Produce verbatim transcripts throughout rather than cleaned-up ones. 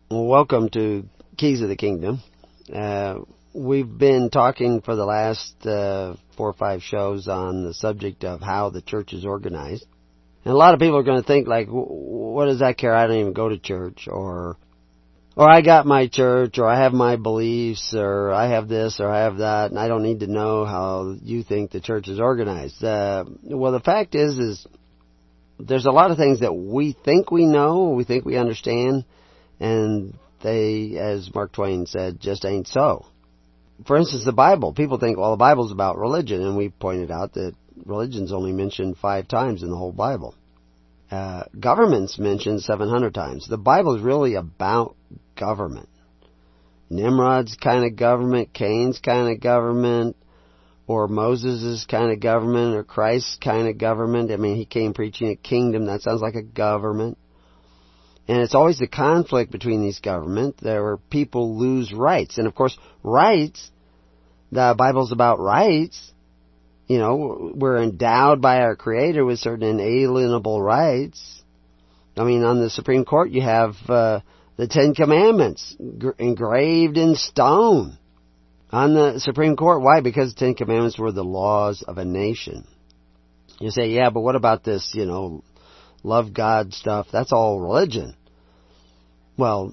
Well, welcome to Keys of the Kingdom. Uh, we've been talking for the last uh, four or five shows on the subject of how the church is organized. And a lot of people are going to think, like, what does that care? I don't even go to church, or or I got my church, or I have my beliefs, or I have this, or I have that, and I don't need to know how you think the church is organized. Uh, well, the fact is, is there's a lot of things that we think we know, we think we understand, and they, as Mark Twain said, just ain't so. For instance, the Bible. People think, well, the Bible's about religion, and we pointed out that religion's only mentioned five times in the whole Bible. Uh, government's mentioned seven hundred times. The Bible is really about government. Nimrod's kind of government, Cain's kind of government, or Moses' kind of government, or Christ's kind of government. I mean, he came preaching a kingdom. That sounds like a government. And it's always the conflict between these governments where people lose rights. And of course, rights, the Bible's about rights. You know, we're endowed by our Creator with certain inalienable rights. I mean, on the Supreme Court, you have uh, the Ten Commandments engraved in stone on the Supreme Court. Why? Because the Ten Commandments were the laws of a nation. You say, yeah, but what about this, you know, love God stuff? That's all religion. Well,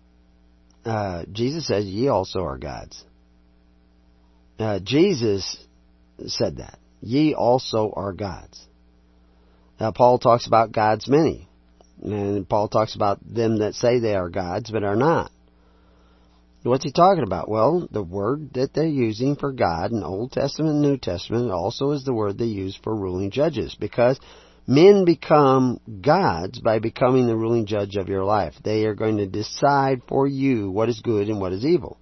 uh, Jesus says, ye also are gods. Uh, Jesus said that. Ye also are gods. Now, Paul talks about gods many. And Paul talks about them that say they are gods, but are not. What's he talking about? Well, the word that they're using for God in Old Testament and New Testament also is the word they use for ruling judges. Because men become gods by becoming the ruling judge of your life. They are going to decide for you what is good and what is evil.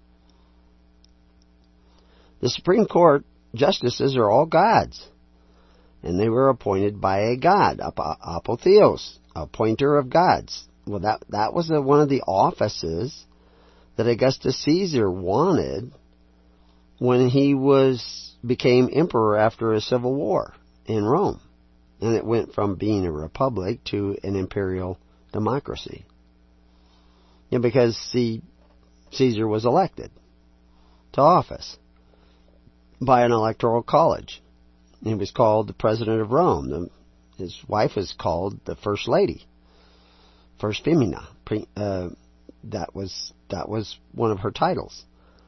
The Supreme Court justices are all gods. And they were appointed by a god, apotheos, appointer of gods. Well, that that was a, one of the offices that Augustus Caesar wanted when he was became emperor after a civil war in Rome. And it went from being a republic to an imperial democracy. And because see, Caesar was elected to office by an electoral college. He was called the President of Rome. The, his wife was called the First Lady, First Femina. Uh, that was that was one of her titles.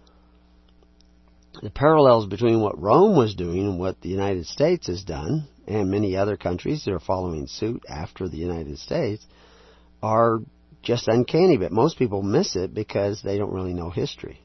The parallels between what Rome was doing and what the United States has done, and many other countries that are following suit after the United States, are just uncanny. But most people miss it because they don't really know history.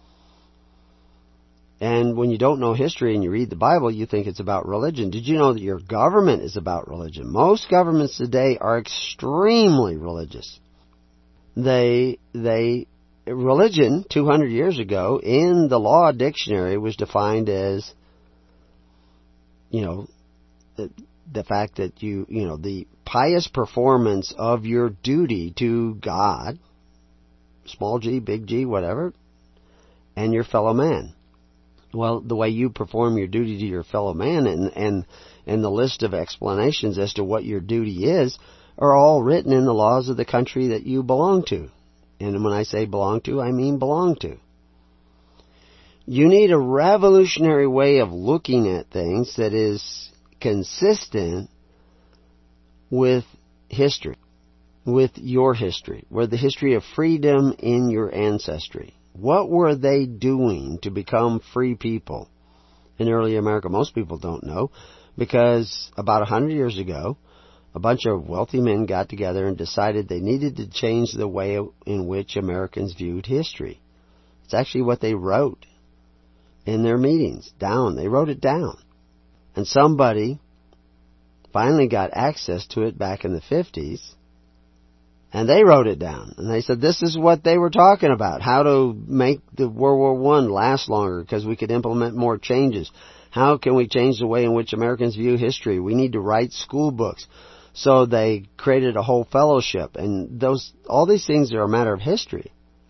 And when you don't know history and you read the Bible, you think it's about religion. Did you know that your government is about religion? Most governments today are extremely religious. They, they, religion two hundred years ago in the law dictionary was defined as, you know, the, the fact that you, you know, the pious performance of your duty to God, small g, big G, whatever, and your fellow man. Well, the way you perform your duty to your fellow man and, and, and the list of explanations as to what your duty is are all written in the laws of the country that you belong to. And when I say belong to, I mean belong to. You need a revolutionary way of looking at things that is consistent with history, with your history, with the history of freedom in your ancestry. What were they doing to become free people in early America? Most people don't know, because about a hundred years ago, a bunch of wealthy men got together and decided they needed to change the way in which Americans viewed history. It's actually what they wrote in their meetings down. They wrote it down. And somebody finally got access to it back in the fifties. And they wrote it down. And they said this is what they were talking about. How to make the World War One last longer because we could implement more changes. How can we change the way in which Americans view history? We need to write school books. So they created a whole fellowship. And those, all these things are a matter of history.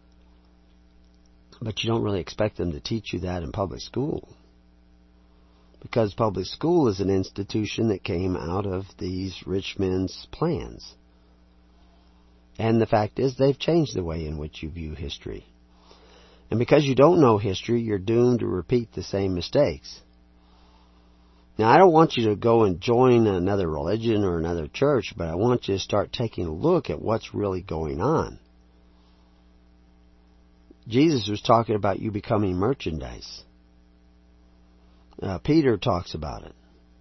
But you don't really expect them to teach you that in public school. Because public school is an institution that came out of these rich men's plans. And the fact is, they've changed the way in which you view history. And because you don't know history, you're doomed to repeat the same mistakes. Now, I don't want you to go and join another religion or another church, but I want you to start taking a look at what's really going on. Jesus was talking about you becoming merchandise. Uh, Peter talks about it.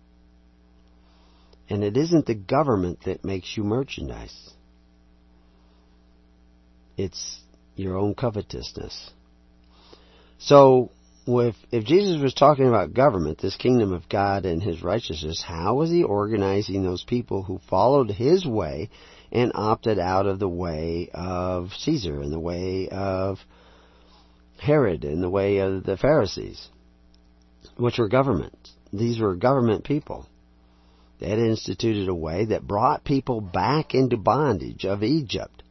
And it isn't the government that makes you merchandise. It's your own covetousness. So, if, if Jesus was talking about government, this kingdom of God and His righteousness, how was He organizing those people who followed His way and opted out of the way of Caesar and the way of Herod and the way of the Pharisees, which were government? These were government people. They had instituted a way that brought people back into bondage of Egypt,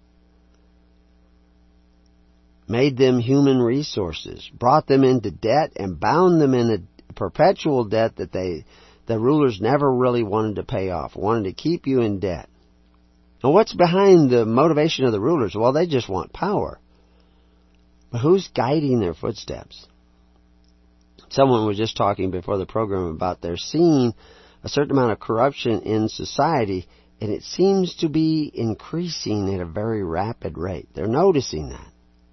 made them human resources, brought them into debt, and bound them in a perpetual debt that they, the rulers never really wanted to pay off, wanted to keep you in debt. Now, what's behind the motivation of the rulers? Well, they just want power. But who's guiding their footsteps? Someone was just talking before the program about they're seeing a certain amount of corruption in society, and it seems to be increasing at a very rapid rate. They're noticing that.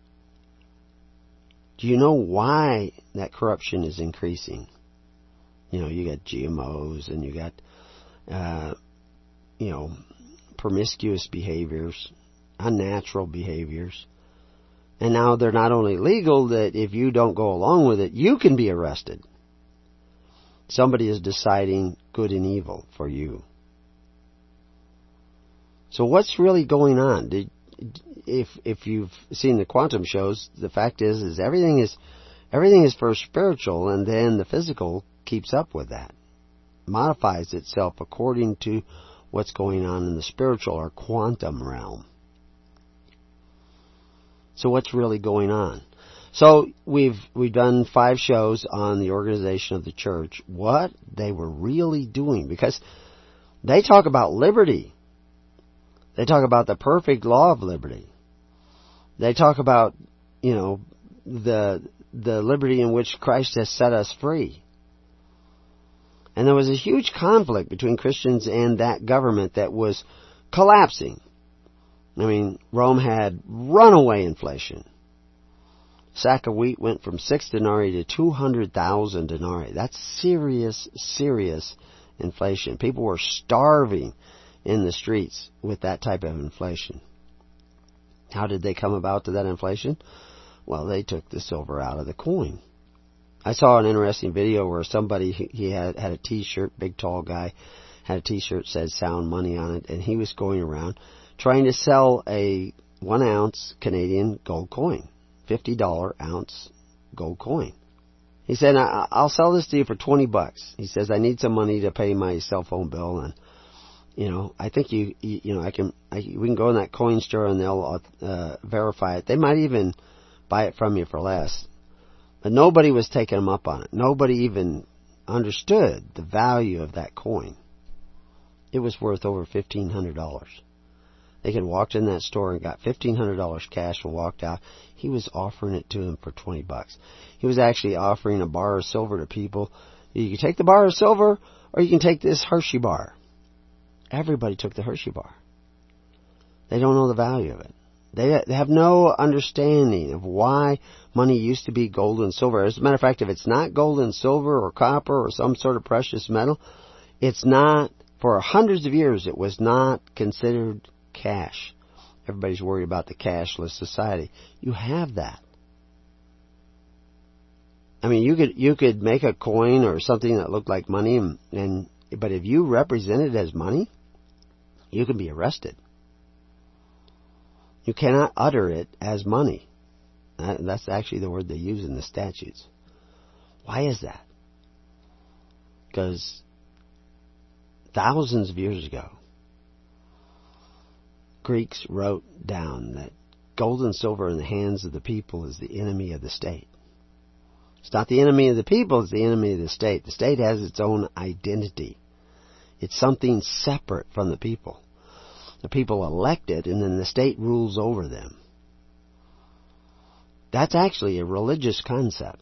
Do you know why that corruption is increasing? You know, you got G M Os and you got, uh, you know, promiscuous behaviors, unnatural behaviors. And now they're not only legal, that if you don't go along with it, you can be arrested. Somebody is deciding good and evil for you. So what's really going on? Did, if if you've seen the quantum shows, the fact is is everything is everything is first spiritual, and then the physical keeps up with that, modifies itself according to what's going on in the spiritual or quantum realm. So what's really going on? So we've we've done five shows on the organization of the church, what they were really doing, because they talk about liberty. They talk about the perfect law of liberty. They talk about, you know, the the liberty in which Christ has set us free. And there was a huge conflict between Christians and that government that was collapsing. I mean, Rome had runaway inflation. A sack of wheat went from six denarii to two hundred thousand denarii. That's serious, serious inflation. People were starving in the streets with that type of inflation. How did they come about to that inflation? Well, they took the silver out of the coin. I saw an interesting video where somebody, he had, had a t-shirt, big tall guy, had a t-shirt that said sound money on it, and he was going around trying to sell a one ounce Canadian gold coin, fifty dollar ounce gold coin. He said, I'll sell this to you for twenty bucks. He says, I need some money to pay my cell phone bill, and you know, I think you, you, you know, I can, I, we can go in that coin store and they'll uh, verify it. They might even buy it from you for less. But nobody was taking them up on it. Nobody even understood the value of that coin. It was worth over fifteen hundred dollars. They could have walked in that store and got fifteen hundred dollars cash and walked out. He was offering it to them for twenty bucks. He was actually offering a bar of silver to people. You can take the bar of silver, or you can take this Hershey bar. Everybody took the Hershey bar. They don't know the value of it. They, they have no understanding of why money used to be gold and silver. As a matter of fact, if it's not gold and silver or copper or some sort of precious metal, it's not, for hundreds of years, it was not considered cash. Everybody's worried about the cashless society. You have that. I mean, you could you could make a coin or something that looked like money, and, and but if you represent it as money, you can be arrested. You cannot utter it as money. That's actually the word they use in the statutes. Why is that? Because thousands of years ago, Greeks wrote down that gold and silver in the hands of the people is the enemy of the state. It's not the enemy of the people, it's the enemy of the state. The state has its own identity. It's something separate from the people. The people elect it, and then the state rules over them. That's actually a religious concept.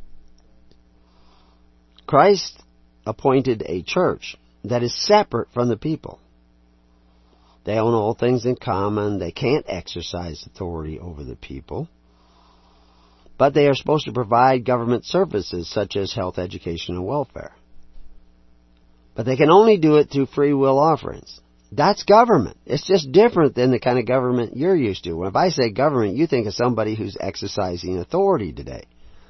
Christ appointed a church that is separate from the people. They own all things in common. They can't exercise authority over the people. But they are supposed to provide government services such as health, education, and welfare. But they can only do it through free will offerings. That's government. It's just different than the kind of government you're used to. When if I say government, you think of somebody who's exercising authority today.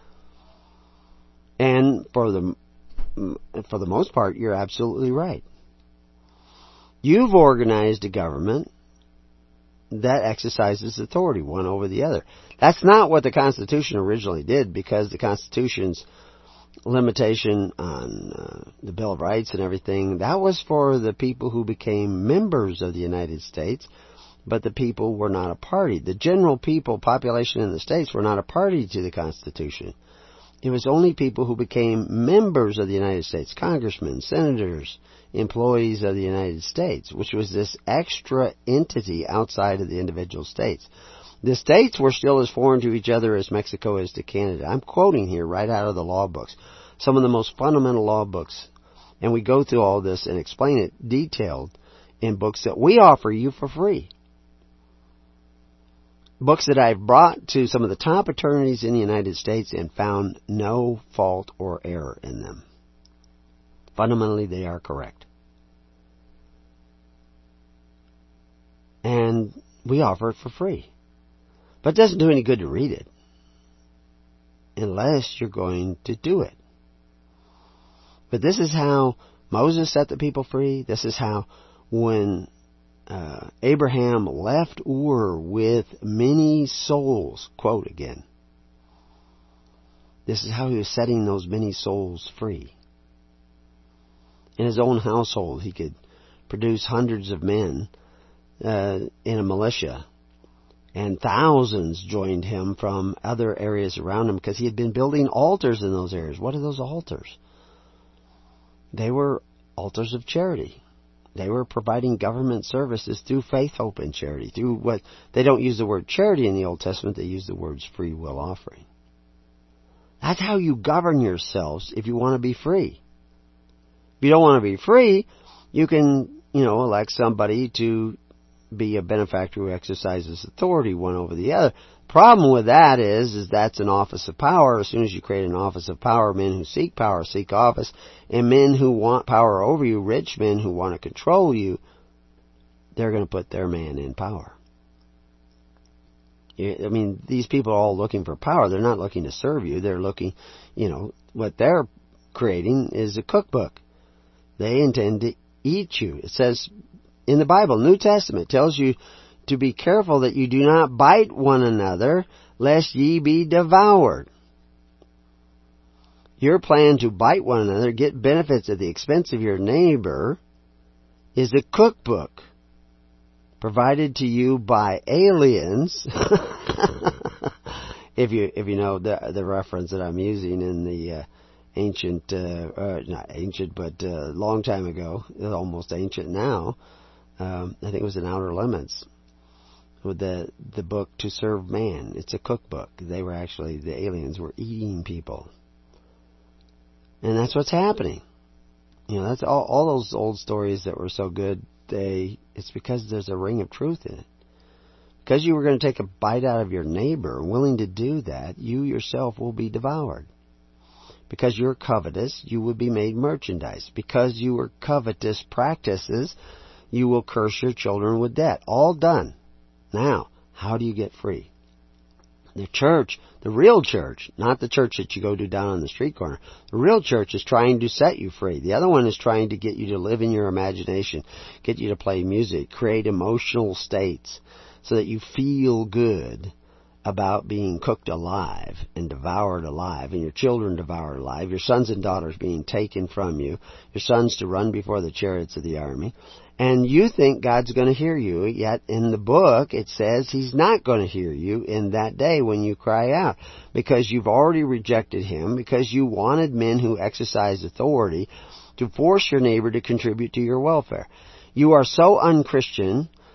And for the for the most part, you're absolutely right. You've organized a government that exercises authority one over the other. That's not what the Constitution originally did, because the Constitution's limitation on uh, the Bill of Rights and everything, that was for the people who became members of the United States, but the people were not a party. The general people, population in the states, were not a party to the Constitution. It was only people who became members of the United States, congressmen, senators, employees of the United States, which was this extra entity outside of the individual states. The states were still as foreign to each other as Mexico is to Canada. I'm quoting here right out of the law books, some of the most fundamental law books. And we go through all this and explain it detailed in books that we offer you for free. Books that I've brought to some of the top attorneys in the United States and found no fault or error in them. Fundamentally, they are correct. And we offer it for free. But it doesn't do any good to read it unless you're going to do it. But this is how Moses set the people free. This is how when uh, Abraham left Ur with many souls, quote again, this is how he was setting those many souls free. In his own household, he could produce hundreds of men uh, in a militia. And thousands joined him from other areas around him because he had been building altars in those areas. What are those altars? They were altars of charity. They were providing government services through faith, hope, and charity. Through what they don't use the word charity in the Old Testament, they use the words free will offering. That's how you govern yourselves if you want to be free. If you don't want to be free, you can, you know, elect somebody to be a benefactor who exercises authority one over the other. Problem with that is, is that's an office of power. As soon as you create an office of power, men who seek power seek office, and men who want power over you, rich men who want to control you, they're going to put their man in power. I mean, these people are all looking for power. They're not looking to serve you. They're looking, you know, what they're creating is a cookbook. They intend to eat you. It says in the Bible, New Testament, tells you to be careful that you do not bite one another, lest ye be devoured. Your plan to bite one another, get benefits at the expense of your neighbor, is a cookbook provided to you by aliens. if you if you know the the reference that I'm using in the uh, ancient, uh, uh, not ancient, but uh, long time ago, almost ancient now. Um, I think it was in Outer Limits, with the the book To Serve Man. It's a cookbook. They were actually, the aliens were eating people. And that's what's happening. You know, that's all, all those old stories that were so good, they, it's because there's a ring of truth in it. Because you were going to take a bite out of your neighbor, willing to do that, you yourself will be devoured. Because you're covetous, you will be made merchandise. Because you were covetous practices, you will curse your children with debt. All done. Now, how do you get free? The church, the real church, not the church that you go to down on the street corner. The real church is trying to set you free. The other one is trying to get you to live in your imagination, get you to play music, create emotional states so that you feel good about being cooked alive and devoured alive, and your children devoured alive, your sons and daughters being taken from you, your sons to run before the chariots of the army. And you think God's going to hear you, yet in the book it says He's not going to hear you in that day when you cry out, because you've already rejected Him, because you wanted men who exercise authority to force your neighbor to contribute to your welfare. You are so unchristian,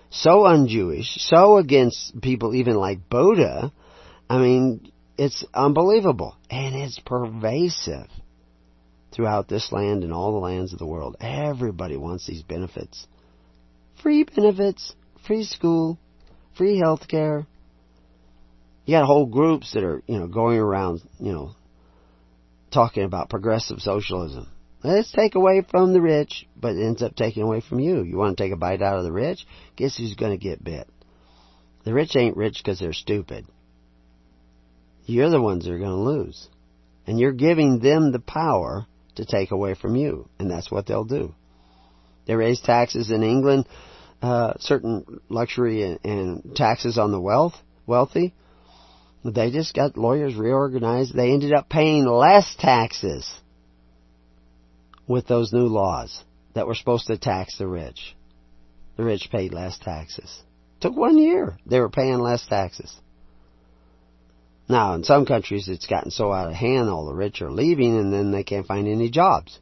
so un-Jewish, so against people even like Buddha. I mean, it's unbelievable. And it's pervasive throughout this land and all the lands of the world. Everybody wants these benefits. Free benefits, free school, free health care. You got whole groups that are, you know, going around, you know, talking about progressive socialism. Let's take away from the rich, but it ends up taking away from you. You want to take a bite out of the rich? Guess who's going to get bit? The rich ain't rich because they're stupid. You're the ones that are going to lose. And you're giving them the power to take away from you. And that's what they'll do. They raise taxes in England, uh, certain luxury and, and taxes on the wealth, wealthy. They just got lawyers reorganized. They ended up paying less taxes with those new laws that were supposed to tax the rich. The rich paid less taxes. Took one year. They were paying less taxes. Now, in some countries, it's gotten so out of hand, all the rich are leaving, and then they can't find any jobs.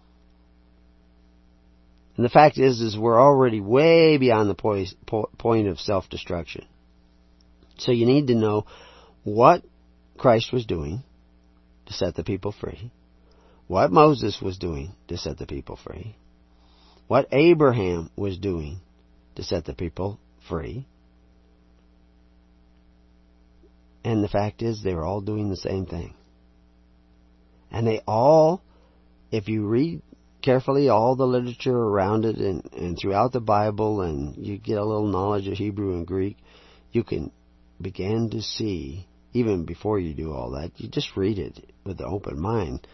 And the fact is, is we're already way beyond the point, point of self-destruction. So you need to know what Christ was doing to set the people free, what Moses was doing to set the people free, what Abraham was doing to set the people free. And the fact is, they were all doing the same thing. And they all, if you read carefully all the literature around it and, and throughout the Bible, and you get a little knowledge of Hebrew and Greek, you can begin to see, even before you do all that, you just read it with an open mind,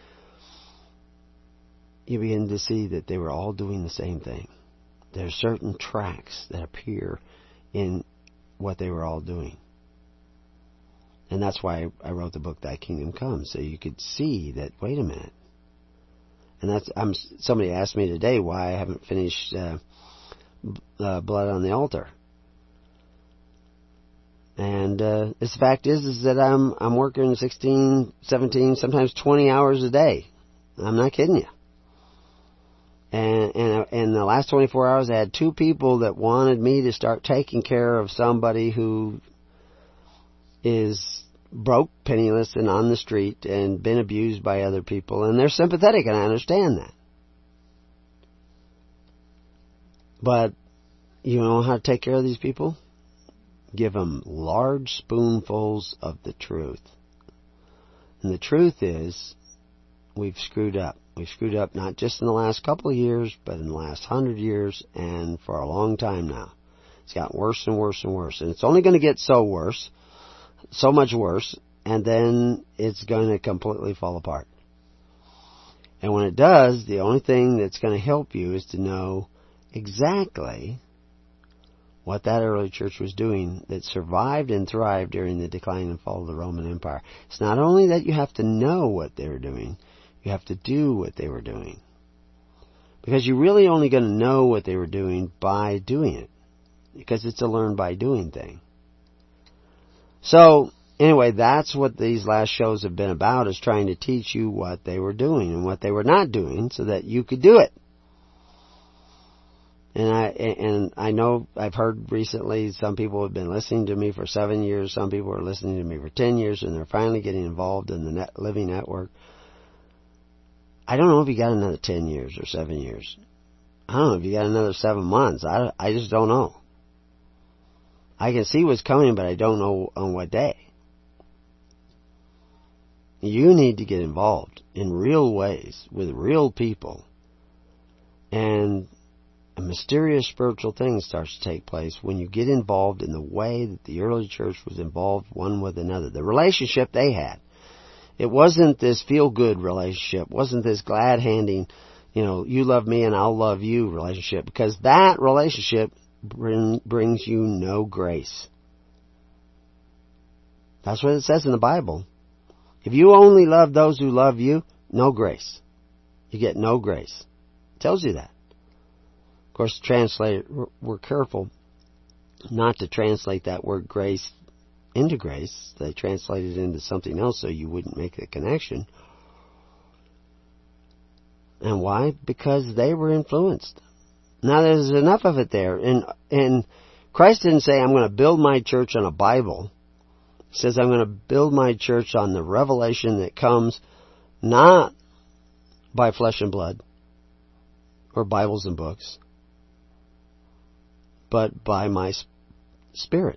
you begin to see that they were all doing the same thing. There are certain tracks that appear in what they were all doing. And that's why I wrote the book, Thy Kingdom Come, so you could see that, wait a minute. And that's, I'm, somebody asked me today why I haven't finished uh, uh, Blood on the Altar. And uh, the fact is, is that I'm I'm working sixteen, seventeen, sometimes twenty hours a day. I'm not kidding you. And and in the last twenty-four hours, I had two people that wanted me to start taking care of somebody who is broke, penniless, and on the street, and been abused by other people. And they're sympathetic, and I understand that. But you know how to take care of these people? Give them large spoonfuls of the truth. And the truth is, we've screwed up. We've screwed up not just in the last couple of years, but in the last hundred years, and for a long time now. It's gotten worse and worse and worse. And it's only going to get so worse, so much worse, and then it's going to completely fall apart. And when it does, the only thing that's going to help you is to know exactly what that early church was doing that survived and thrived during the decline and fall of the Roman Empire. It's not only that you have to know what they were doing, you have to do what they were doing. Because you're really only going to know what they were doing by doing it. Because it's a learn by doing thing. So, anyway, that's what these last shows have been about, is trying to teach you what they were doing and what they were not doing so that you could do it. And I and I know I've heard recently some people have been listening to me for seven years. Some people are listening to me for ten years, and they're finally getting involved in the net, Living Network. I don't know if you got another ten years or seven years. I don't know if you got another seven months. I, I just don't know. I can see what's coming, but I don't know on what day. You need to get involved in real ways with real people. And a mysterious spiritual thing starts to take place when you get involved in the way that the early church was involved one with another. The relationship they had. It wasn't this feel-good relationship. It wasn't this glad-handing, you know, you love me and I'll love you relationship. Because that relationship bring, brings you no grace. That's what it says in the Bible. If you only love those who love you, no grace. You get no grace. It tells you that. Of course, translate, we're careful not to translate that word grace into grace. They translate it into something else so you wouldn't make the connection. And why? Because they were influenced. Now there's enough of it there. And and Christ didn't say, I'm going to build my church on a Bible. He says, I'm going to build my church on the revelation that comes not by flesh and blood or Bibles and books, but by my Spirit.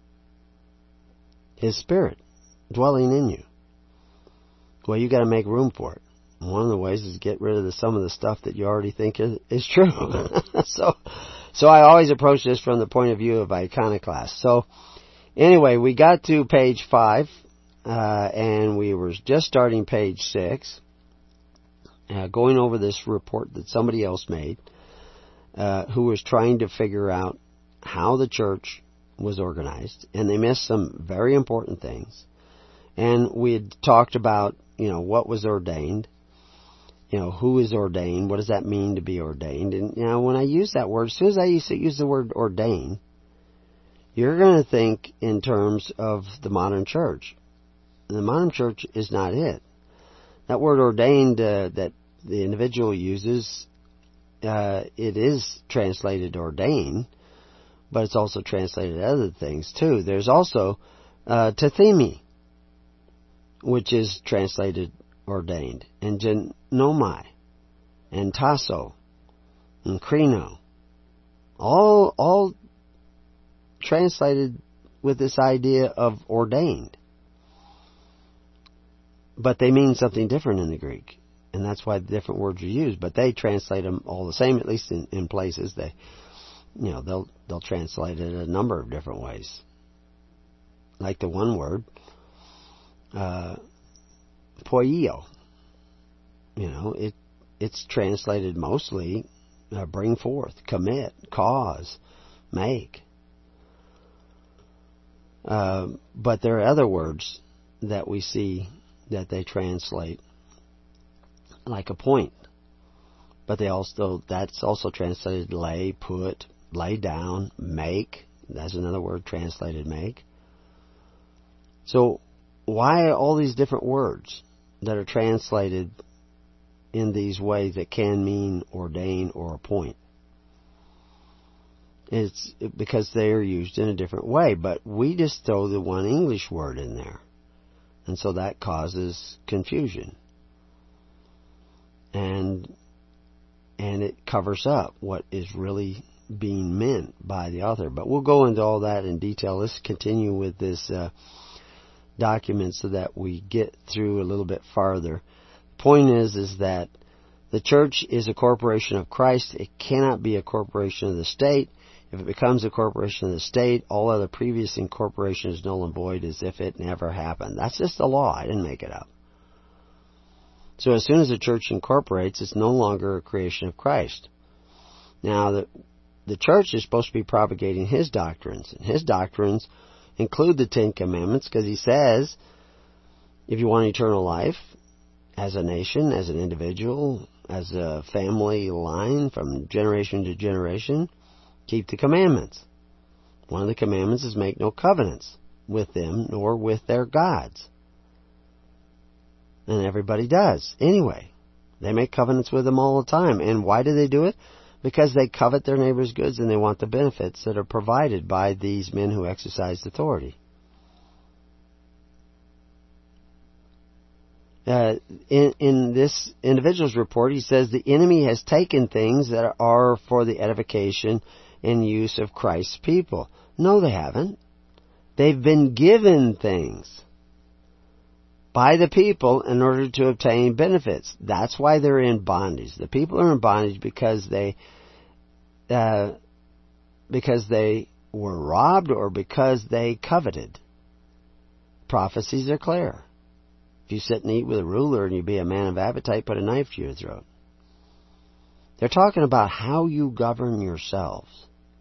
His Spirit dwelling in you. Well, you got to make room for it. One of the ways is get rid of the, some of the stuff that you already think is, is true. so, so I always approach this from the point of view of iconoclast. So, anyway, we got to page five, uh, and we were just starting page six, uh, going over this report that somebody else made, uh, who was trying to figure out how the church was organized, and they missed some very important things. And we had talked about, you know, what was ordained. You know, who is ordained? What does that mean to be ordained? And, you know, when I use that word, as soon as I use, use the word ordain, you're going to think in terms of the modern church. And the modern church is not it. That word ordained uh, that the individual uses, uh, it is translated ordain, but it's also translated other things too. There's also uh, tethemi, which is translated ordained, and genomai, and tasso, and krino, all all translated with this idea of ordained. But they mean something different in the Greek, and that's why the different words are used. But they translate them all the same, at least in, in places. They, you know, they'll they'll translate it a number of different ways. Like the one word, uh, poieo. You know, it it's translated mostly uh, bring forth, commit, cause, make. Uh, but there are other words that we see that they translate like appoint. But they also that's also translated lay, put, lay down, make. That's another word translated make. So why all these different words that are translated in these ways that can mean ordain or appoint? It's because they are used in a different way, but we just throw the one English word in there. And so that causes confusion. And and it covers up what is really being meant by the author. But we'll go into all that in detail. Let's continue with this uh, document so that we get through a little bit farther. The point is, is that the church is a corporation of Christ. It cannot be a corporation of the state. If it becomes a corporation of the state, all other previous incorporation is null and void as if it never happened. That's just the law. I didn't make it up. So as soon as the church incorporates, it's no longer a creation of Christ. Now, the, the church is supposed to be propagating His doctrines. And His doctrines include the Ten Commandments, because He says, if you want eternal life, as a nation, as an individual, as a family line from generation to generation, keep the commandments. One of the commandments is make no covenants with them nor with their gods. And everybody does. Anyway, they make covenants with them all the time. And why do they do it? Because they covet their neighbor's goods and they want the benefits that are provided by these men who exercise authority. Uh, in, in this individual's report, he says the enemy has taken things that are for the edification and use of Christ's people. No, they haven't. They've been given things by the people in order to obtain benefits. That's why they're in bondage. The people are in bondage because they, uh, because they were robbed or because they coveted. Prophecies are clear. If you sit and eat with a ruler and you be a man of appetite, put a knife to your throat. They're talking about how you govern yourselves.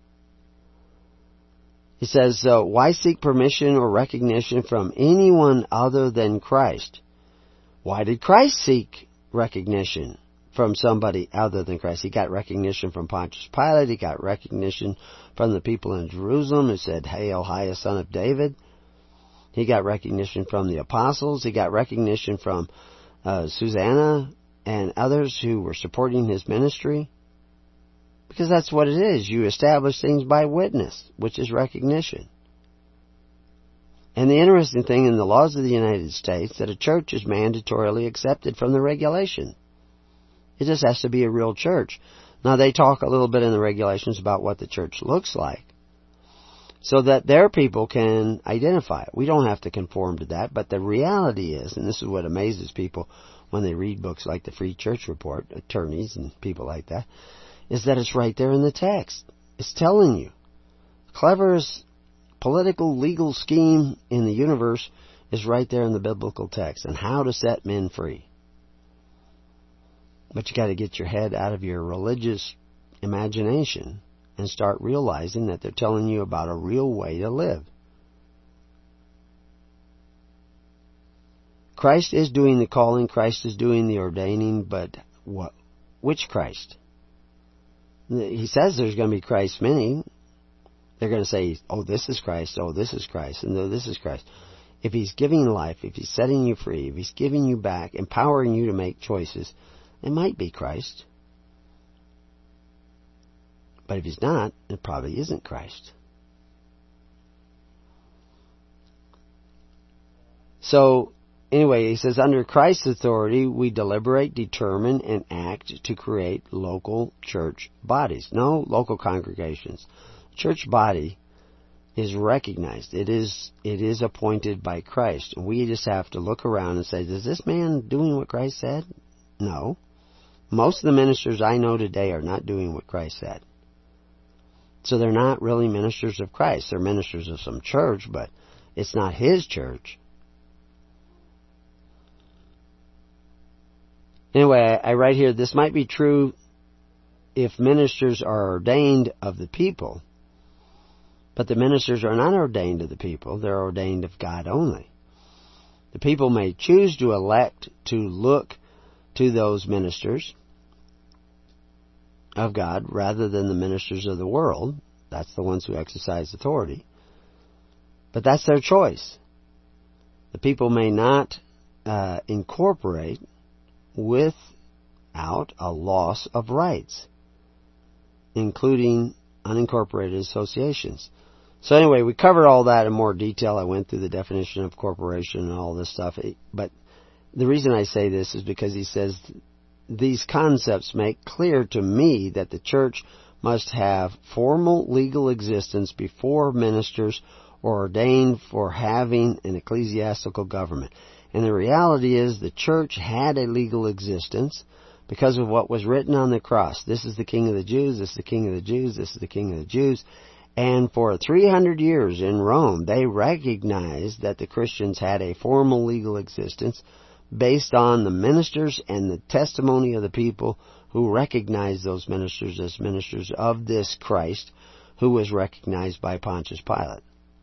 He says, uh, why seek permission or recognition from anyone other than Christ? Why did Christ seek recognition from somebody other than Christ? He got recognition from Pontius Pilate. He got recognition from the people in Jerusalem who said, Hail, highest son of David. He got recognition from the apostles. He got recognition from uh, Susanna and others who were supporting his ministry. Because that's what it is. You establish things by witness, which is recognition. And the interesting thing in the laws of the United States, that a church is mandatorily accepted from the regulation. It just has to be a real church. Now, they talk a little bit in the regulations about what the church looks like, so that their people can identify it. We don't have to conform to that, but the reality is, and this is what amazes people when they read books like the Free Church Report, attorneys and people like that, is that it's right there in the text. It's telling you. Cleverest political legal scheme in the universe is right there in the biblical text, and how to set men free. But you got to get your head out of your religious imagination and start realizing that they're telling you about a real way to live. Christ is doing the calling, Christ is doing the ordaining, but what? Which Christ? He says there's going to be Christ many. They're going to say, oh, this is Christ, oh, this is Christ, and oh, this is Christ. If He's giving life, if He's setting you free, if He's giving you back, empowering you to make choices, it might be Christ. But if He's not, it probably isn't Christ. So, anyway, he says, under Christ's authority, we deliberate, determine, and act to create local church bodies. No local congregations. Church body is recognized. It is it is appointed by Christ. We just have to look around and say, is this man doing what Christ said? No. Most of the ministers I know today are not doing what Christ said. So they're not really ministers of Christ. They're ministers of some church, but it's not His church. Anyway, I write here, this might be true if ministers are ordained of the people, but the ministers are not ordained of the people. They're ordained of God only. The people may choose to elect to look to those ministers of God rather than the ministers of the world. That's the ones who exercise authority. But that's their choice. The people may not uh, incorporate without a loss of rights, including unincorporated associations. So anyway, we covered all that in more detail. I went through the definition of corporation and all this stuff. But the reason I say this is because he says these concepts make clear to me that the church must have formal legal existence before ministers are ordained for having an ecclesiastical government. And the reality is the church had a legal existence because of what was written on the cross. This is the King of the Jews, this is the King of the Jews, this is the King of the Jews. And for three hundred years in Rome, they recognized that the Christians had a formal legal existence based on the ministers and the testimony of the people who recognized those ministers as ministers of this Christ who was recognized by Pontius Pilate.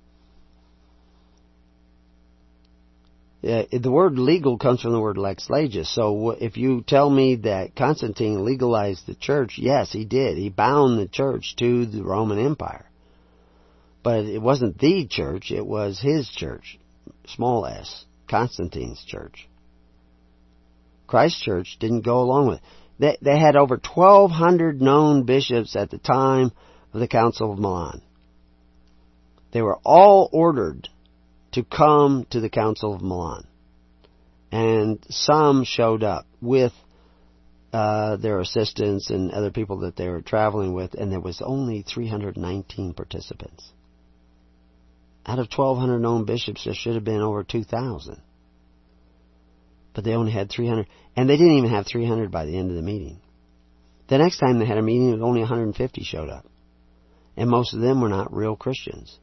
Uh, the word legal comes from the word lex legis. So if you tell me that Constantine legalized the church, yes, he did. He bound the church to the Roman Empire. But it wasn't the church, it was his church, small s, Constantine's church. Christ's church didn't go along with it. They, they had over twelve hundred known bishops at the time of the Council of Milan. They were all ordered to come to the Council of Milan. And some showed up with uh, their assistants and other people that they were traveling with, and there was only three hundred nineteen participants. Out of twelve hundred known bishops, there should have been over two thousand. But they only had three hundred, and they didn't even have three hundred by the end of the meeting. The next time they had a meeting, only one hundred fifty showed up. And most of them were not real Christians.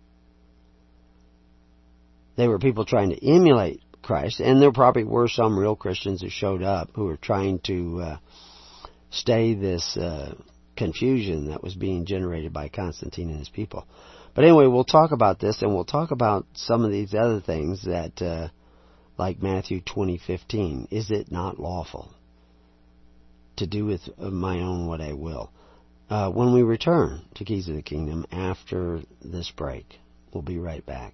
They were people trying to emulate Christ, and there probably were some real Christians who showed up who were trying to uh, stay this uh, confusion that was being generated by Constantine and his people. But anyway, we'll talk about this, and we'll talk about some of these other things that, uh, like Matthew twenty fifteen, is it not lawful to do with my own what I will? Uh, when we return to Keys of the Kingdom after this break, we'll be right back.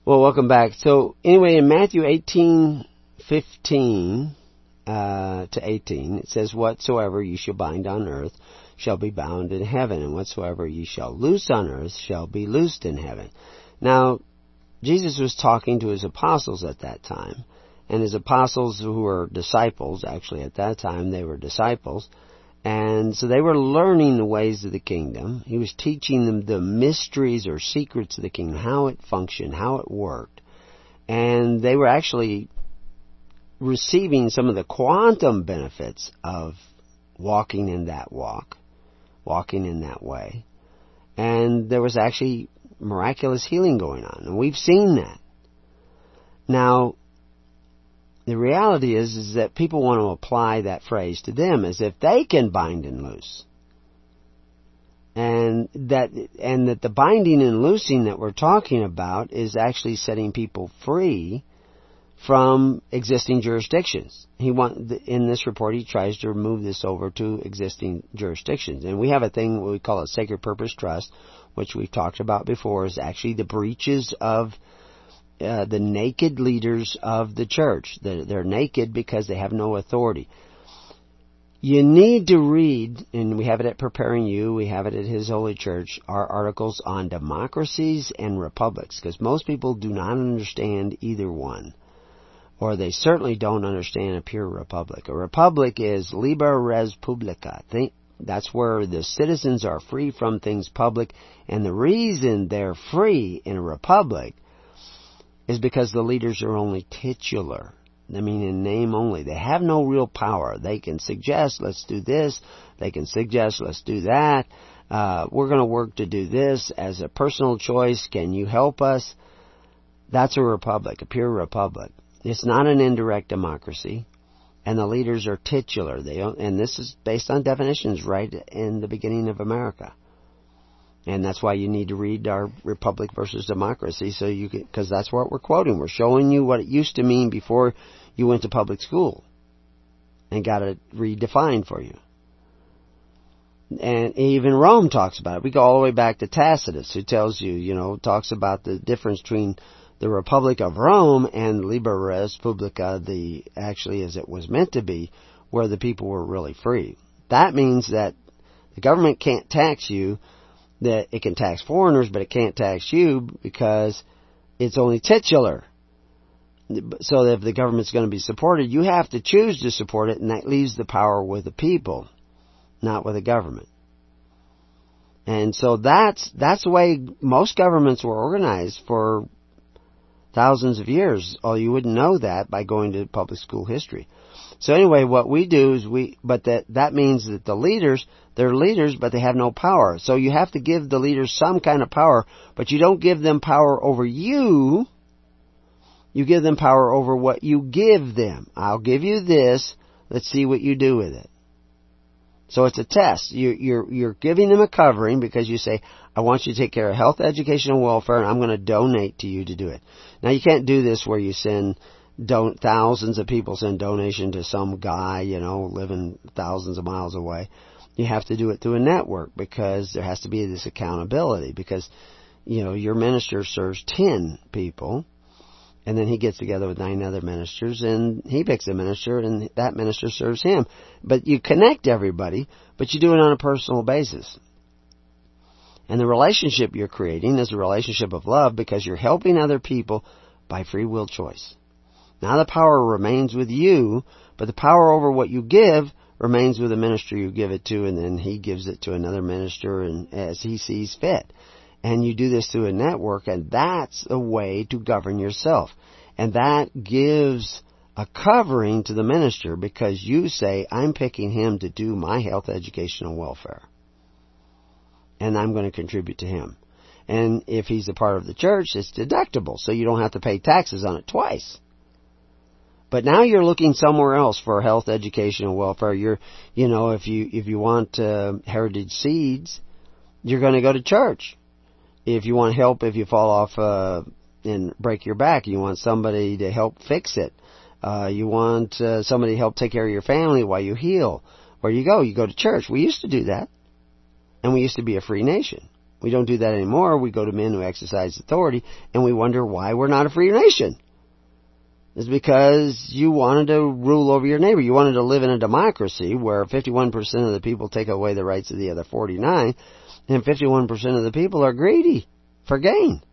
Well, welcome back. So, anyway, in Matthew eighteen fifteen uh, to eighteen, it says, "Whatsoever you shall bind on earth shall be bound in heaven, and whatsoever you shall loose on earth shall be loosed in heaven." Now, Jesus was talking to his apostles at that time, and his apostles who were disciples, actually at that time they were disciples, and so they were learning the ways of the kingdom. He was teaching them the mysteries or secrets of the kingdom, how it functioned, how it worked. And they were actually receiving some of the quantum benefits of walking in that walk, walking in that way. And there was actually miraculous healing going on. And we've seen that. Now, the reality is, is that people want to apply that phrase to them as if they can bind and loose. And that, and that the binding and loosing that we're talking about is actually setting people free from existing jurisdictions. He want, in this report, he tries to remove this over to existing jurisdictions. And we have a thing, we call it Sacred Purpose Trust, which we've talked about before, is actually the breaches of Uh, the naked leaders of the church. They're, they're naked because they have no authority. You need to read, and we have it at Preparing You, we have it at His Holy Church, our articles on democracies and republics, because most people do not understand either one. Or they certainly don't understand a pure republic. A republic is liber res publica. Think, that's where the citizens are free from things public, and the reason they're free in a republic is because the leaders are only titular. I mean, in name only. They have no real power. They can suggest, let's do this. They can suggest, let's do that. Uh, we're going to work to do this as a personal choice. Can you help us? That's a republic, a pure republic. It's not an indirect democracy. And the leaders are titular. They don't, and this is based on definitions right in the beginning of America. And that's why you need to read our Republic versus Democracy, so you can, because that's what we're quoting. We're showing you what it used to mean before you went to public school and got it redefined for you. And even Rome talks about it. We go all the way back to Tacitus, who tells you, you know, talks about the difference between the Republic of Rome and Liber Res Publica, the actually as it was meant to be, where the people were really free. That means that the government can't tax you. That it can tax foreigners, but it can't tax you because it's only titular. So that if the government's going to be supported, you have to choose to support it, and that leaves the power with the people, not with the government. And so that's that's the way most governments were organized for thousands of years. Oh, you wouldn't know that by going to public school history. So anyway, what we do is we, but that, that means that the leaders, they're leaders, but they have no power. So you have to give the leaders some kind of power, but you don't give them power over you. You give them power over what you give them. I'll give you this. Let's see what you do with it. So it's a test. You, you're, you're giving them a covering because you say, I want you to take care of health, education, and welfare, and I'm going to donate to you to do it. Now you can't do this where you send Don't thousands of people send donation to some guy, you know, living thousands of miles away. You have to do it through a network because there has to be this accountability because, you know, your minister serves ten people and then he gets together with nine other ministers and he picks a minister and that minister serves him. But you connect everybody, but you do it on a personal basis. And the relationship you're creating is a relationship of love because you're helping other people by free will choice. Now the power remains with you, but the power over what you give remains with the minister you give it to, and then he gives it to another minister and as he sees fit. And you do this through a network, and that's a way to govern yourself. And that gives a covering to the minister because you say, I'm picking him to do my health, education, and welfare. And I'm going to contribute to him. And if he's a part of the church, it's deductible, so you don't have to pay taxes on it twice. But now you're looking somewhere else for health, education, and welfare. You're, you know, if you if you want uh, Heritage Seeds, you're going to go to church. If you want help, if you fall off uh, and break your back, you want somebody to help fix it. Uh, you want uh, somebody to help take care of your family while you heal. Where you go? You go to church. We used to do that, and we used to be a free nation. We don't do that anymore. We go to men who exercise authority, and we wonder why we're not a free nation. It's because you wanted to rule over your neighbor. You wanted to live in a democracy where fifty-one percent of the people take away the rights of the other forty-nine, and fifty-one percent of the people are greedy for gain.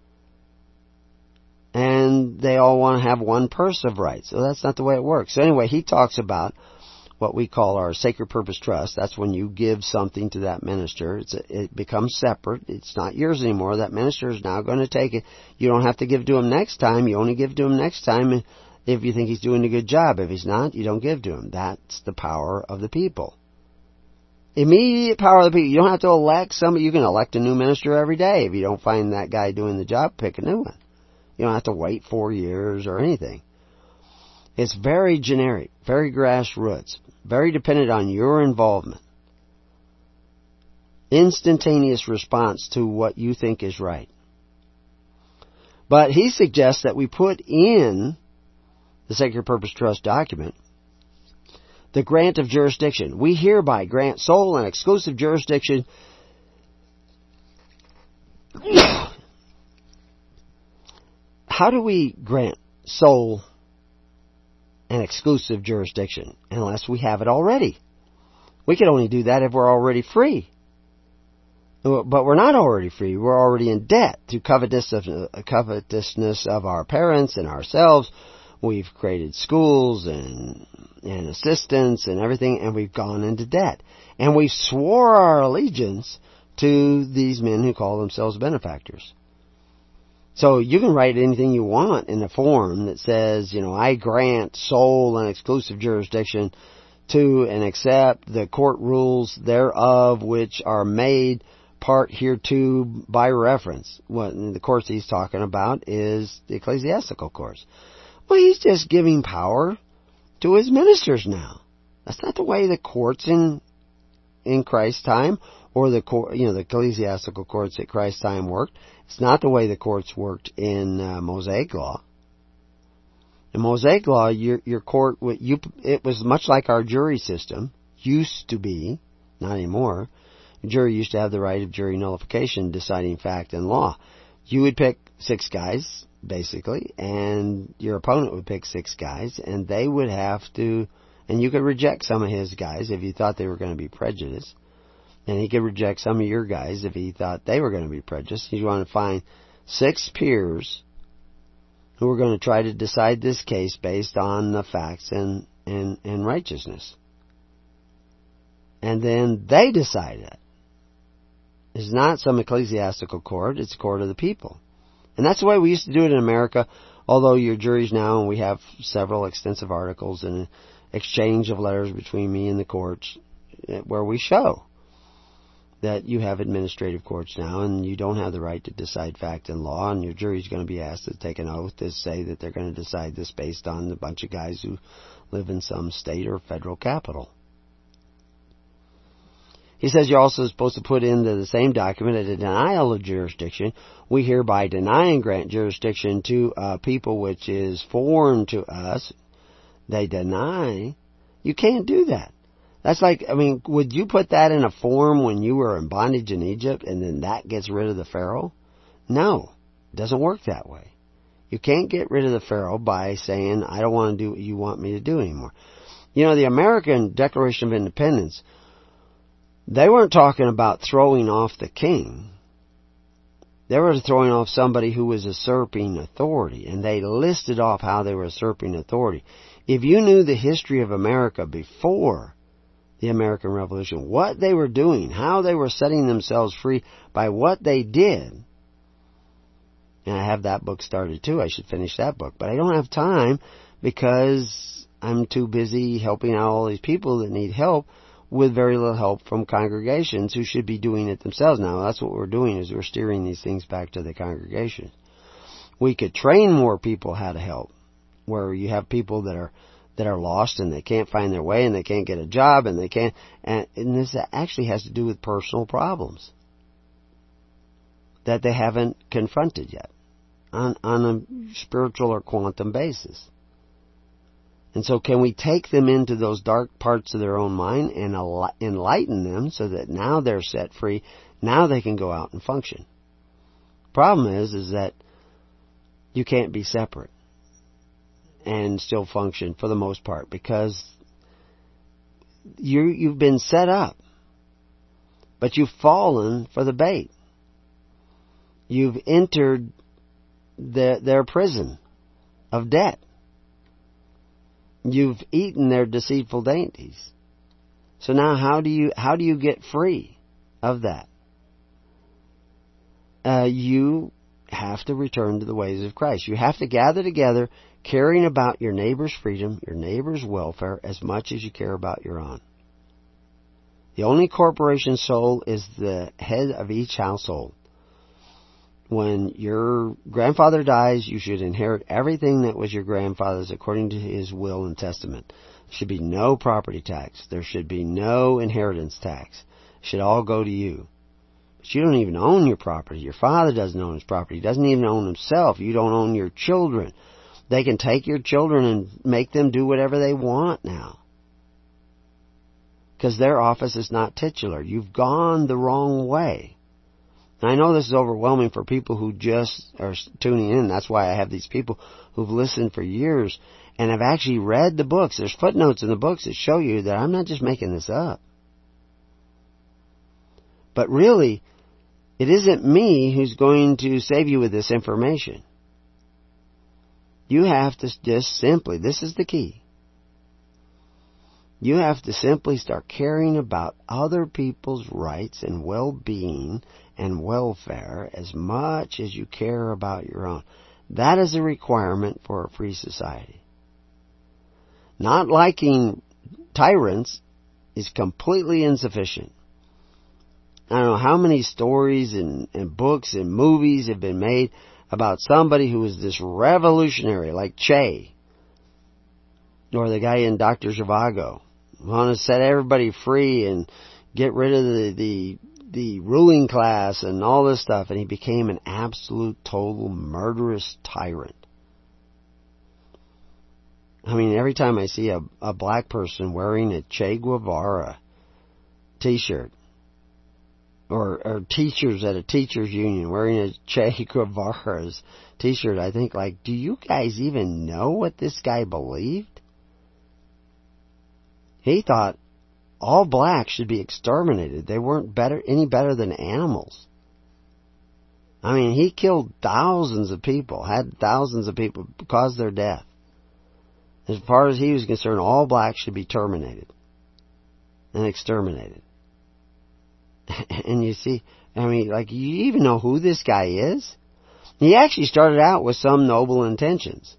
And they all want to have one purse of rights. So that's not the way it works. So anyway, he talks about what we call our sacred purpose trust. That's when you give something to that minister. It's a, it becomes separate. It's not yours anymore. That minister is now going to take it. You don't have to give to him next time. You only give to him next time if you think he's doing a good job. If he's not, you don't give to him. That's the power of the people. Immediate power of the people. You don't have to elect somebody. You can elect a new minister every day. If you don't find that guy doing the job, pick a new one. You don't have to wait four years or anything. It's very generic, very grassroots, very dependent on your involvement. Instantaneous response to what you think is right. But he suggests that we put in the Sacred Purpose Trust document the grant of jurisdiction. We hereby grant sole and exclusive jurisdiction How do we grant sole and exclusive jurisdiction unless we have it already? We can only do that if we're already free. But we're not already free. We're already in debt through covetousness of our parents and ourselves. We've created schools and, and assistants and everything, and we've gone into debt. And we swore our allegiance to these men who call themselves benefactors. So you can write anything you want in a form that says, you know, I grant sole and exclusive jurisdiction to and accept the court rules thereof which are made part hereto by reference. What the courts he's talking about is the ecclesiastical courts. Well, he's just giving power to his ministers now. That's not the way the courts in in Christ's time, or the court, you know, the ecclesiastical courts at Christ's time worked. It's not the way the courts worked in uh, Mosaic law. In Mosaic law, your your court, you it was much like our jury system used to be, not anymore. The jury used to have the right of jury nullification, deciding fact and law. You would pick six guys, basically, and your opponent would pick six guys, and they would have to, and you could reject some of his guys if you thought they were going to be prejudiced. And he could reject some of your guys if he thought they were going to be prejudiced. You want to find six peers who are going to try to decide this case based on the facts and, and, and righteousness. And then they decide it. It's not some ecclesiastical court, it's a court of the people. And that's the way we used to do it in America, although your juries now, and we have several extensive articles and an exchange of letters between me and the courts where we show that you have administrative courts now, and you don't have the right to decide fact and law, and your jury's going to be asked to take an oath to say that they're going to decide this based on a bunch of guys who live in some state or federal capital. He says you're also supposed to put into the same document a denial of jurisdiction. We hereby deny and grant jurisdiction to a people which is foreign to us. They deny. You can't do that. That's like, I mean, would you put that in a form when you were in bondage in Egypt and then that gets rid of the Pharaoh? No, it doesn't work that way. You can't get rid of the Pharaoh by saying, I don't want to do what you want me to do anymore. You know, the American Declaration of Independence, they weren't talking about throwing off the king. They were throwing off somebody who was usurping authority, and they listed off how they were usurping authority. If you knew the history of America before the American Revolution, what they were doing, how they were setting themselves free by what they did. And I have that book started too. I should finish that book. But I don't have time because I'm too busy helping out all these people that need help with very little help from congregations who should be doing it themselves. Now, that's what we're doing, is we're steering these things back to the congregation. We could train more people how to help, where you have people that are that are lost and they can't find their way and they can't get a job and they can't, and, and this actually has to do with personal problems that they haven't confronted yet on, on a spiritual or quantum basis. And so can we take them into those dark parts of their own mind and enlighten them so that now they're set free Now they can go out and function. Problem is, is that you can't be separate and still function for the most part, because you, you've been set up, but you've fallen for the bait. You've entered the, their prison of debt. You've eaten their deceitful dainties. So now how do you, how do you get free of that? Uh, you have to return to the ways of Christ. You have to gather together, caring about your neighbor's freedom, your neighbor's welfare, as much as you care about your own. The only corporation soul is the head of each household. When your grandfather dies, you should inherit everything that was your grandfather's according to his will and testament. There should be no property tax. There should be no inheritance tax. It should all go to you. But you don't even own your property. Your father doesn't own his property. He doesn't even own himself. You don't own your children. They can take your children and make them do whatever they want now, because their office is not titular. You've gone the wrong way. I know this is overwhelming for people who just are tuning in. That's why I have these people who've listened for years and have actually read the books. There's footnotes in the books that show you that I'm not just making this up. But really, it isn't me who's going to save you with this information. You have to just simply, this is the key. You have to simply start caring about other people's rights and well-being and welfare as much as you care about your own. That is a requirement for a free society. Not liking tyrants is completely insufficient. I don't know how many stories and, and books and movies have been made about somebody who was this revolutionary, like Che, or the guy in Doctor Zhivago, want to set everybody free and get rid of the, the the ruling class and all this stuff, and he became an absolute, total, murderous tyrant. I mean, every time I see a, a black person wearing a Che Guevara t-shirt, or, or teachers at a teachers union wearing a Che Guevara's t-shirt, I think, like, do you guys even know what this guy believed? He thought all blacks should be exterminated. They weren't better, any better than animals. I mean, he killed thousands of people, had thousands of people, caused their death. As far as he was concerned, all blacks should be terminated and exterminated. And you see, I mean, like, you even know who this guy is? He actually started out with some noble intentions.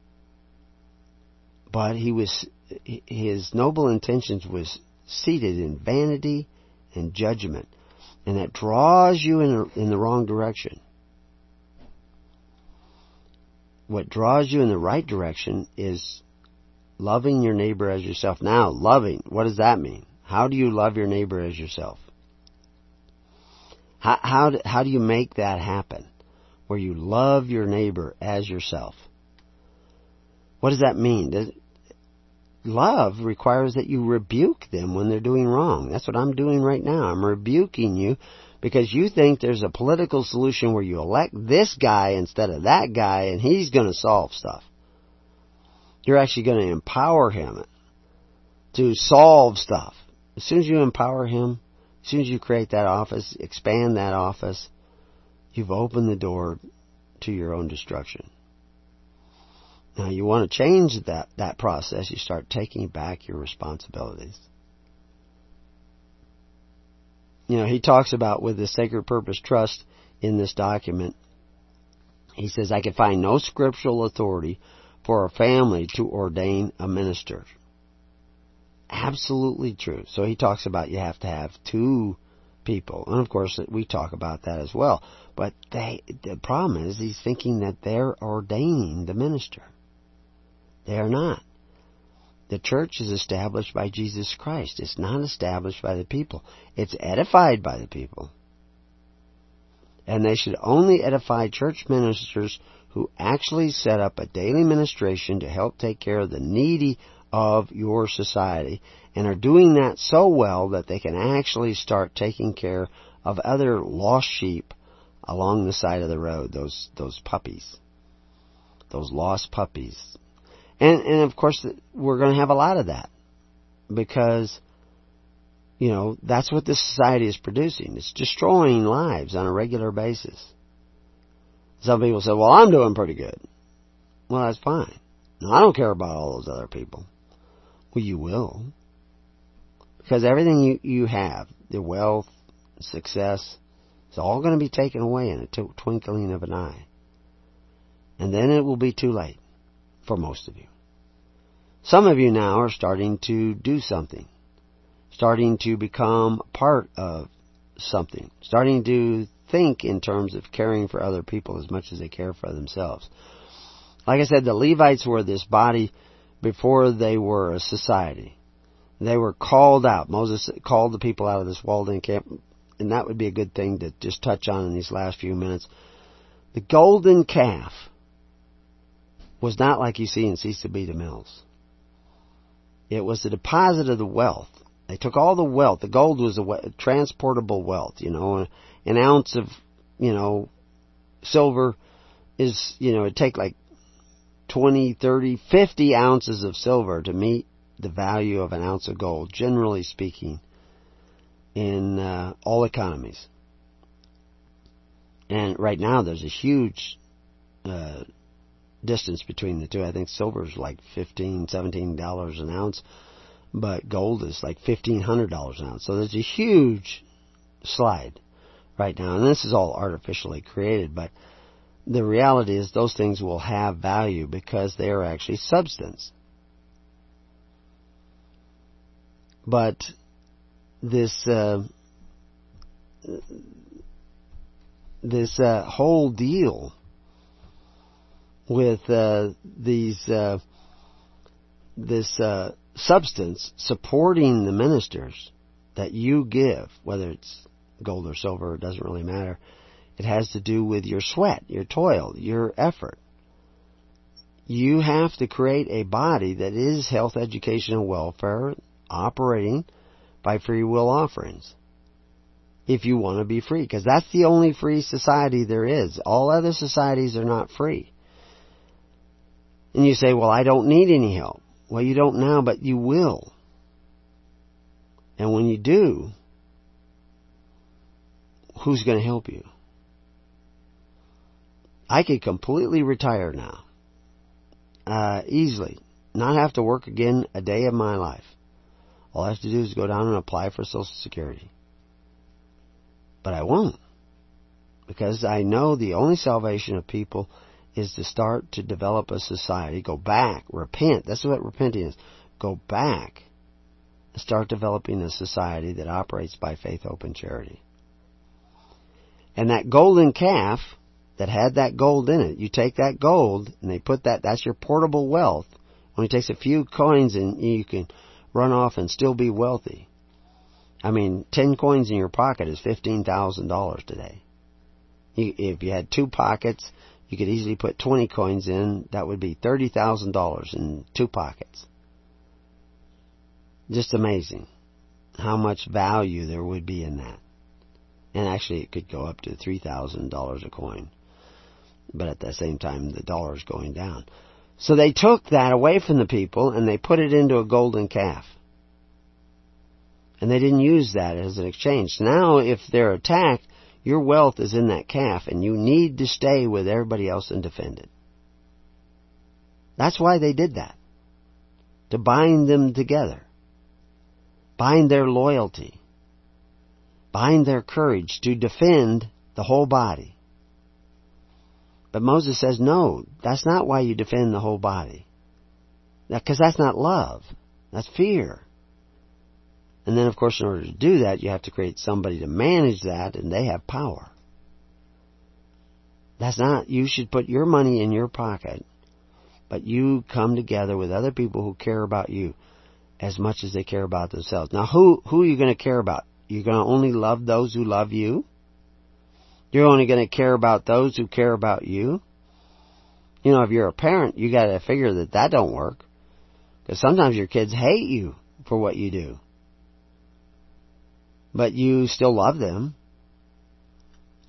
But he was, his noble intentions was seated in vanity and judgment. And that draws you in, a, in the wrong direction. What draws you in the right direction is loving your neighbor as yourself. Now, loving, what does that mean? How do you love your neighbor as yourself? How, how, do, how do you make that happen? Where you love your neighbor as yourself. What does that mean? Does, love requires that you rebuke them when they're doing wrong. That's what I'm doing right now. I'm rebuking you because you think there's a political solution where you elect this guy instead of that guy and he's going to solve stuff. You're actually going to empower him to solve stuff. As soon as you empower him, as soon as you create that office, expand that office, you've opened the door to your own destruction. Now, you want to change that, that process. You start taking back your responsibilities. You know, he talks about with the Sacred Purpose Trust in this document, he says, I can find no scriptural authority for a family to ordain a minister. Absolutely true. So he talks about you have to have two people. And of course, we talk about that as well. But they, the problem is he's thinking that they're ordaining the minister. They are not. The church is established by Jesus Christ. It's not established by the people. It's edified by the people. And they should only edify church ministers who actually set up a daily ministration to help take care of the needy of your society and are doing that so well that they can actually start taking care of other lost sheep along the side of the road, those those puppies, those lost puppies. And, and of course, we're going to have a lot of that because, you know, that's what this society is producing. It's destroying lives on a regular basis. Some people say, well, I'm doing pretty good. Well, that's fine. No, I don't care about all those other people. Well, you will. Because everything you, you have, the wealth, success, it's all going to be taken away in a t- twinkling of an eye. And then it will be too late for most of you. Some of you now are starting to do something. Starting to become part of something. Starting to think in terms of caring for other people as much as they care for themselves. Like I said, the Levites were this body before they were a society. They were called out. Moses called the people out of this walled-in camp, and that would be a good thing to just touch on in these last few minutes. The golden calf was not like you see in Cecil Mills. It was the deposit of the wealth. They took all the wealth. The gold was a transportable wealth, you know. An ounce of, you know, silver is, you know, it'd take like twenty, thirty, fifty ounces of silver to meet the value of an ounce of gold, generally speaking, in uh, all economies. And right now there's a huge uh, distance between the two. I think silver is like fifteen, seventeen dollars an ounce, but gold is like fifteen hundred dollars an ounce. So there's a huge slide right now. And this is all artificially created, but the reality is those things will have value because they are actually substance. But this uh, this uh, whole deal with uh, these uh, this uh, substance supporting the ministers that you give, whether it's gold or silver, it doesn't really matter. It has to do with your sweat, your toil, your effort. You have to create a body that is health, education, and welfare, operating by free will offerings. If you want to be free, because that's the only free society there is. All other societies are not free. And you say, well, I don't need any help. Well, you don't now, but you will. And when you do, who's going to help you? I could completely retire now. Uh, easily. Not have to work again a day of my life. All I have to do is go down and apply for Social Security. But I won't. Because I know the only salvation of people is to start to develop a society. Go back. Repent. That's what repenting is. Go back and start developing a society that operates by faith, hope, and charity. And that golden calf that had that gold in it, you take that gold and they put that, that's your portable wealth. Only takes a few coins and you can run off and still be wealthy. I mean, ten coins in your pocket is fifteen thousand dollars today. You, if you had two pockets, you could easily put twenty coins in. That would be thirty thousand dollars in two pockets. Just amazing how much value there would be in that. And actually, it could go up to three thousand dollars a coin. But at the same time, the dollar is going down. So they took that away from the people and they put it into a golden calf. And they didn't use that as an exchange. Now, if they're attacked, your wealth is in that calf and you need to stay with everybody else and defend it. That's why they did that. To bind them together. Bind their loyalty. Bind their courage to defend the whole body. But Moses says, no, that's not why you defend the whole body. Because that's not love. That's fear. And then, of course, in order to do that, you have to create somebody to manage that, and they have power. That's not, you should put your money in your pocket, but you come together with other people who care about you as much as they care about themselves. Now, who, who are you going to care about? You're going to only love those who love you? You're only going to care about those who care about you? You know, if you're a parent, you got to figure that that don't work. Because sometimes your kids hate you for what you do. But you still love them.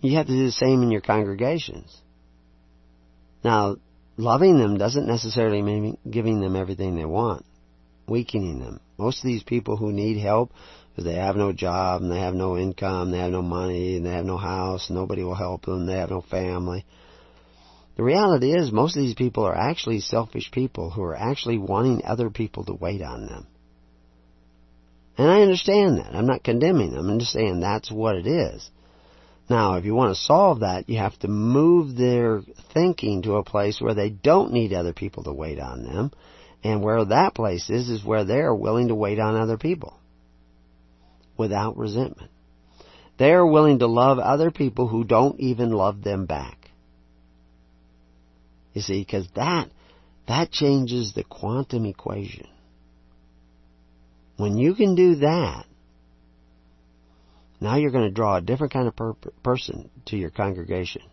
You have to do the same in your congregations. Now, loving them doesn't necessarily mean giving them everything they want, weakening them. Most of these people who need help because they have no job and they have no income, they have no money, and they have no house, nobody will help them, they have no family. The reality is most of these people are actually selfish people who are actually wanting other people to wait on them. And I understand that. I'm not condemning them. I'm just saying that's what it is. Now, if you want to solve that, you have to move their thinking to a place where they don't need other people to wait on them. And where that place is, is where they're willing to wait on other people without resentment. They are willing to love other people who don't even love them back. You see, because that, that changes the quantum equation. When you can do that, now you're going to draw a different kind of per- person to your congregation.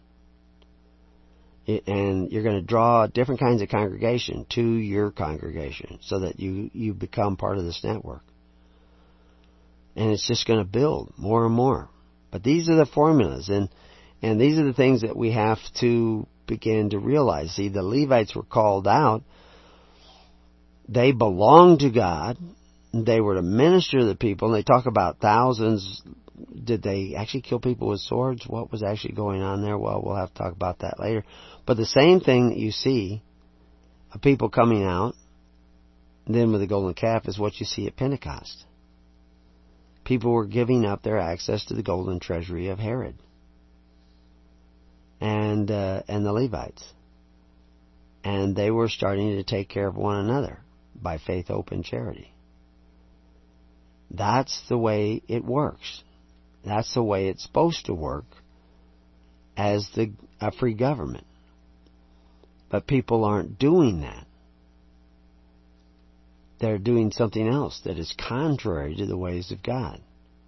And you're going to draw different kinds of congregation to your congregation so that you, you become part of this network. And it's just going to build more and more. But these are the formulas, and, and these are the things that we have to begin to realize. See, the Levites were called out. They belonged to God. They were to minister to the people. And they talk about thousands. Did they actually kill people with swords? What was actually going on there? Well, we'll have to talk about that later. But the same thing that you see of people coming out, then with the golden calf, is what you see at Pentecost. People were giving up their access to the golden treasury of Herod and uh, and the Levites. And they were starting to take care of one another by faith, hope, and charity. That's the way it works. That's the way it's supposed to work as the a free government. But people aren't doing that. They're doing something else that is contrary to the ways of God.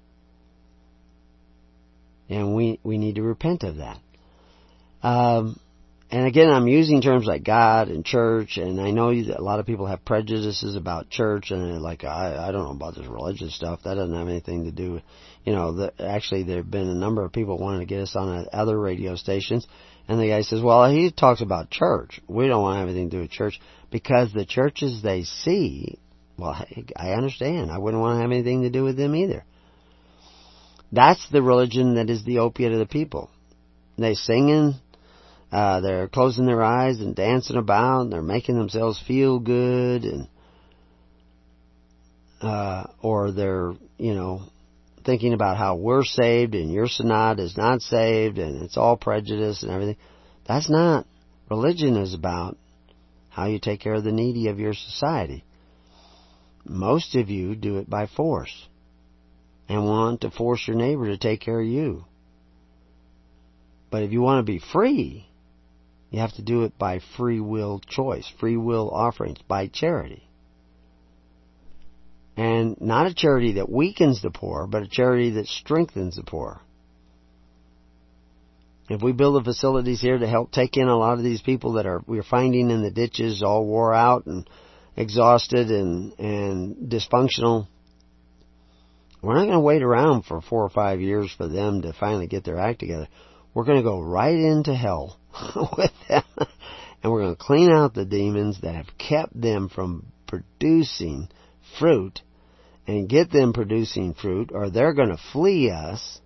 And we, we need to repent of that. Um, and again, I'm using terms like God and church, and I know that a lot of people have prejudices about church, and they're like, I, I don't know about this religious stuff. That doesn't have anything to do with, you know, the, actually there have been a number of people wanting to get us on other radio stations, and the guy says, well, he talks about church. We don't want to have anything to do with church, because the churches they see, well, I understand. I wouldn't want to have anything to do with them either. That's the religion that is the opiate of the people. They're singing, uh, they're closing their eyes and dancing about, and they're making themselves feel good, and uh, or they're, you know, thinking about how we're saved and your synod is not saved, and it's all prejudice and everything. That's not. Religion is about how you take care of the needy of your society. Most of you do it by force and want to force your neighbor to take care of you. But if you want to be free, you have to do it by free will choice, free will offerings, by charity. And not a charity that weakens the poor, but a charity that strengthens the poor. If we build the facilities here to help take in a lot of these people that are we're finding in the ditches, all wore out and exhausted and, and dysfunctional, we're not going to wait around for four or five years for them to finally get their act together. We're going to go right into hell with them. And we're going to clean out the demons that have kept them from producing fruit and get them producing fruit, or they're going to flee us.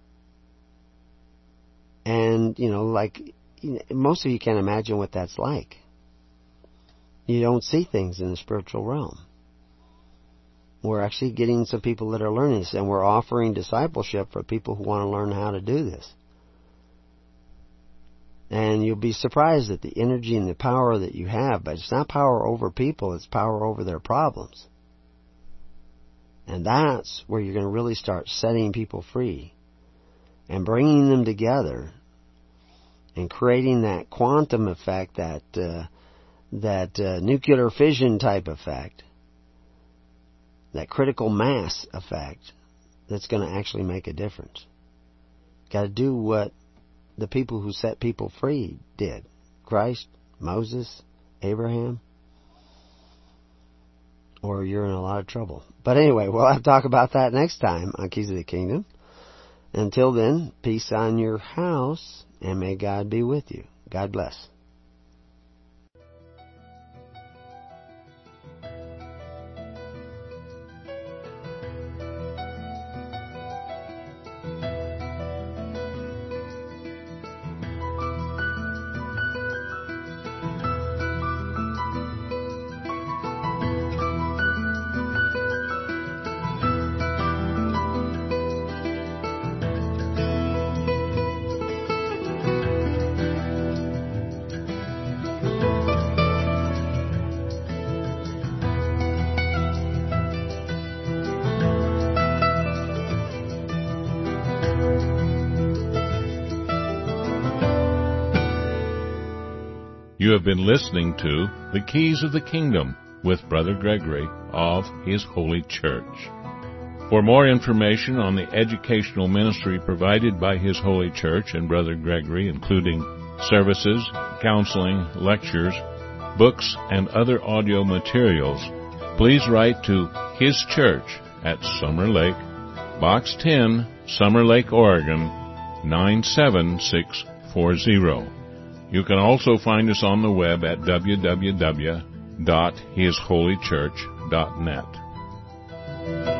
And, you know, like, you know, most of you can't imagine what that's like. You don't see things in the spiritual realm. We're actually getting some people that are learning this, and we're offering discipleship for people who want to learn how to do this. And you'll be surprised at the energy and the power that you have, but it's not power over people, it's power over their problems. And that's where you're going to really start setting people free and bringing them together and creating that quantum effect, that uh, that uh, nuclear fission type effect, that critical mass effect that's going to actually make a difference. Got to do what the people who set people free did. Christ, Moses, Abraham. Or you're in a lot of trouble. But anyway, we'll have to talk about that next time on Keys of the Kingdom. Until then, peace on your house, and may God be with you. God bless. You have been listening to The Keys of the Kingdom with Brother Gregory of His Holy Church. For more information on the educational ministry provided by His Holy Church and Brother Gregory, including services, counseling, lectures, books, and other audio materials, please write to His Church at Summer Lake, Box ten, Summer Lake, Oregon, nine seven six four zero. You can also find us on the web at w w w dot his holy church dot net.